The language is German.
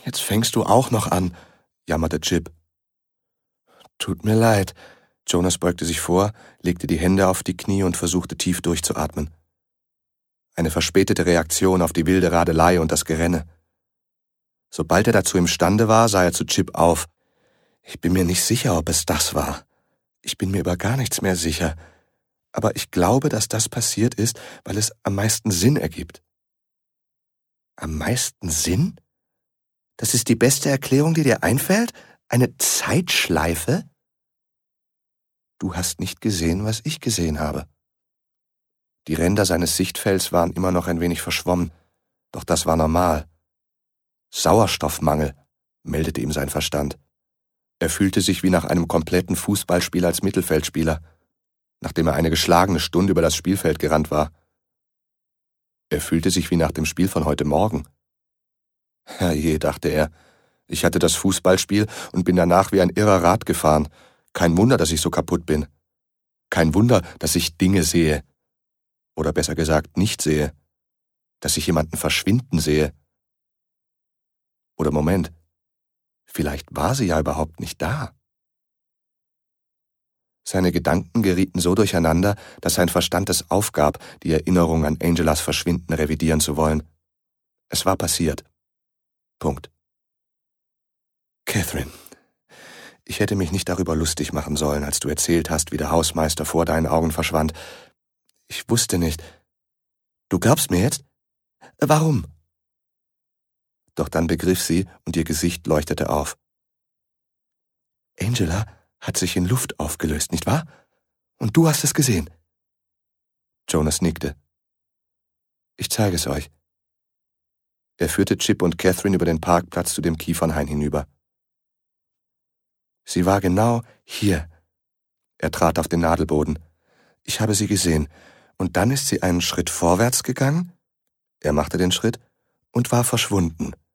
Jetzt fängst du auch noch an, jammerte Chip. Tut mir leid. Jonas beugte sich vor, legte die Hände auf die Knie und versuchte tief durchzuatmen. Eine verspätete Reaktion auf die wilde Radelei und das Gerenne. Sobald er dazu imstande war, sah er zu Chip auf. Ich bin mir nicht sicher, ob es das war. Ich bin mir über gar nichts mehr sicher. Aber ich glaube, dass das passiert ist, weil es am meisten Sinn ergibt. Am meisten Sinn? Das ist die beste Erklärung, die dir einfällt? Eine Zeitschleife? Du hast nicht gesehen, was ich gesehen habe. Die Ränder seines Sichtfelds waren immer noch ein wenig verschwommen, doch das war normal. Sauerstoffmangel, meldete ihm sein Verstand. Er fühlte sich wie nach einem kompletten Fußballspiel als Mittelfeldspieler, nachdem er eine geschlagene Stunde über das Spielfeld gerannt war. Er fühlte sich wie nach dem Spiel von heute Morgen. Herrje, dachte er, ich hatte das Fußballspiel und bin danach wie ein irrer Rad gefahren. Kein Wunder, dass ich so kaputt bin. Kein Wunder, dass ich Dinge sehe. Oder besser gesagt, nicht sehe. Dass ich jemanden verschwinden sehe. Oder Moment, vielleicht war sie ja überhaupt nicht da. Seine Gedanken gerieten so durcheinander, dass sein Verstand es aufgab, die Erinnerung an Angelas Verschwinden revidieren zu wollen. Es war passiert. Punkt. Catherine, ich hätte mich nicht darüber lustig machen sollen, als du erzählt hast, wie der Hausmeister vor deinen Augen verschwand. Ich wusste nicht. Du glaubst mir jetzt? Warum? Doch dann begriff sie und ihr Gesicht leuchtete auf. Angela hat sich in Luft aufgelöst, nicht wahr? Und du hast es gesehen. Jonas nickte. Ich zeige es euch. Er führte Chip und Catherine über den Parkplatz zu dem Kiefernhain hinüber. Sie war genau hier. Er trat auf den Nadelboden. Ich habe sie gesehen. Und dann ist sie einen Schritt vorwärts gegangen. Er machte den Schritt und war verschwunden.